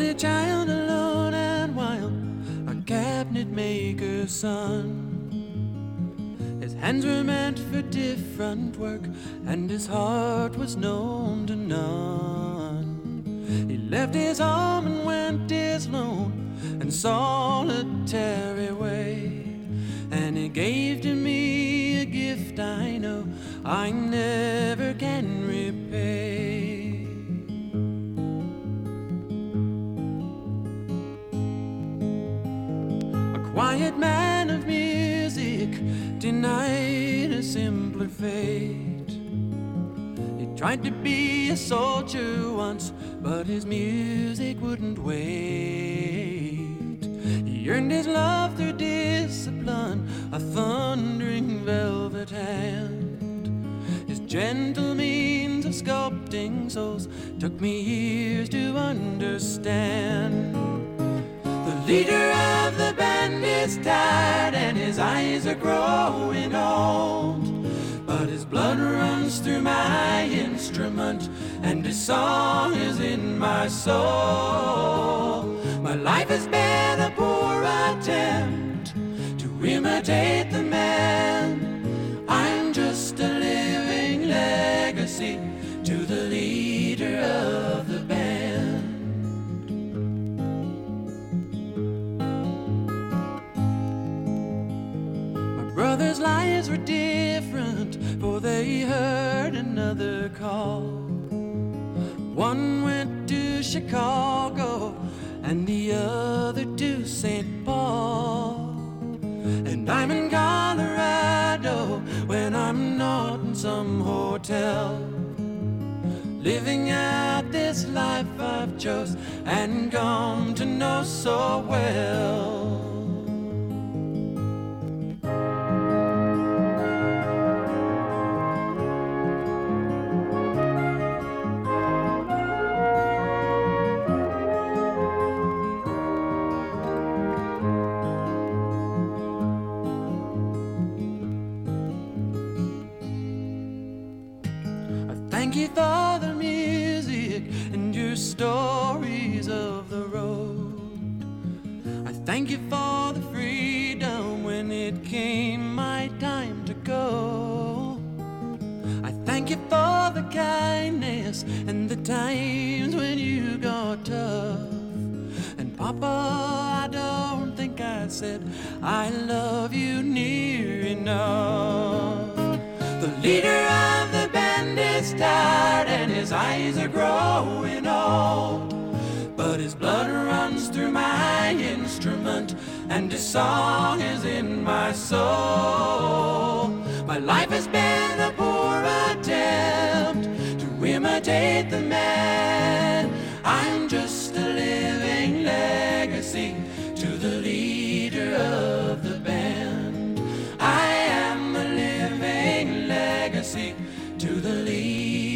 only child, alone and wild, a cabinet maker's son. His hands were meant for different work, and his heart was known to none. He left his home and went his lone and solitary way, and he gave to me a gift I know I never can repay. A quiet man of music, denied a simpler fate. He tried to be a soldier once, but his music wouldn't wait. He earned his love through discipline, a thundering velvet hand. His gentle means of sculpting souls took me years to understand. The leader of the band is tired and his eyes are growing old, but his blood runs through my instrument and his song is in my soul. My life has been a poor attempt to imitate the man. I'm just a living legacy to the leader of the band. My brothers' lives were different, for they heard another call. One went to Chicago and the other to St. Paul. And I'm in Colorado when I'm not in some hotel, living out this life I've chose and come to know so well. Thank you for the music and your stories of the road. I thank you for the freedom when it came my time to go. I thank you for the kindness and the times when you got tough. And Papa, I don't think I said I love you near enough. The leader of the band is tired and his eyes are growing old, but his blood runs through my instrument and his song is in my soul. My life has been a poor attempt to imitate the man. I'm just a living legacy to the leader of the band. I am a living legacy to the leader.